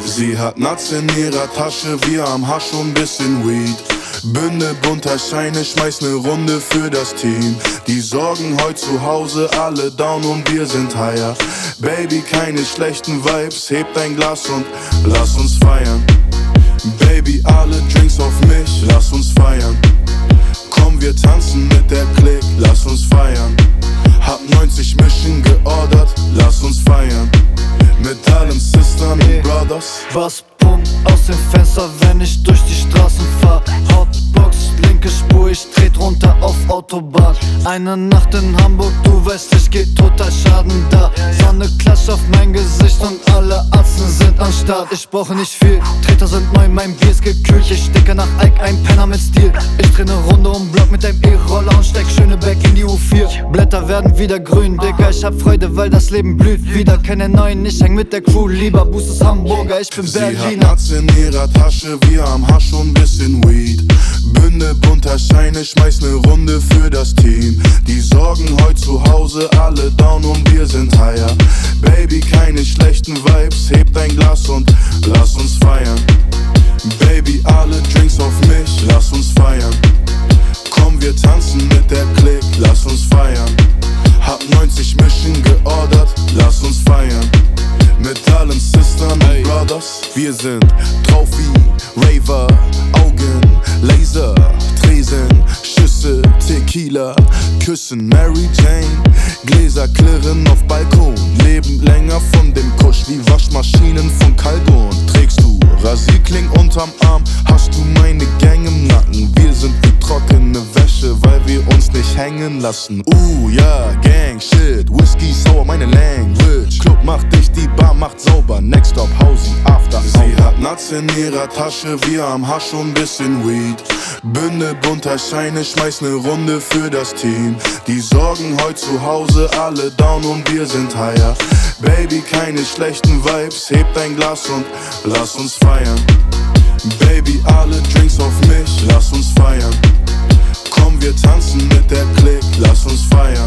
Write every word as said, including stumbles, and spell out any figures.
Sie hat Nuts in ihrer Tasche, wir am Hasch und bisschen Weed. Bünde bunter Scheine, schmeiß ne Runde für das Team. Die sorgen heut zu Hause, alle down und wir sind higher. Baby, keine schlechten Vibes, heb dein Glas und lass uns feiern. Baby, alle Drinks auf mich, lass uns feiern. Komm, wir tanzen mit der Clique, lass uns feiern. Hab neunzig Mischen geordert, lass uns feiern. Mit allen Sistern und Brothers. Was pumpt aus dem Fenster, wenn ich durch die Straßen fahr? Hotbox, linke Spur, ich tret runter auf Autobahn. Eine Nacht in Hamburg, du weißt, ich geh total Schaden da. Sonne klatscht auf mein Gesicht und alle Atzen sind am Start. Ich brauche nicht viel, Treter sind neu, mein Bier ist gekühlt. Ich stecke nach Ike, ein Penner mit Stil. Ich dreh ne Runde um Block mit deinem E-Roller und steck Schöneberg in die U vier. Blätter werden wieder grün, Digga, ich hab Freude, weil das Leben blüht. Wieder keine neuen, ich häng mit der Crew, lieber Boost ist Hamburger, ich bin Sie Berliner. hat Nuts in ihrer Tasche, wir am Hasch und bisschen Weed. Bünde bunter Scheine, schmeiß ne Runde für das Team. Die sorgen heut zu Hause, alle down und wir sind higher. Baby, keine schlechten Vibes, heb dein Glas und lass uns feiern. Baby, alle Drinks auf mich, lass uns feiern. Komm, wir tanzen mit der Clique, lass uns feiern. Hab neunzig Mischen geordert, lass uns feiern. Mit allen Sistern und Brothers. Wir sind drauf wie Raver, Augen, Laser, Tresen, Schüsse, Tequila, küssen Mary Jane. Gläser klirren auf Balkon, leben länger von dem Kusch wie Waschmaschinen von Calgon. Trägst du Rasierkling unterm Arm, hast du meine Gang im Nacken. Wir sind wie trockene Wäsche, weil wir uns nicht hängen lassen. Uh, ja, Gang, Shit, Whisky, Sour, meine Language. Club macht dich, die Bar macht sauber, Next Stop, Hausi, After. Sie hat Nuts in ihrer Tasche, wir am Hasch und bisschen Weed. Bünde bunter Scheine, schmeiß ne Runde für das Team. Die sorgen heut zu Hause, alle down und wir sind higher. Baby, keine schlechten Vibes, heb dein Glas und lass uns feiern. Baby, alle Drinks auf mich, lass uns feiern. Komm, wir tanzen mit der Clique, lass uns feiern.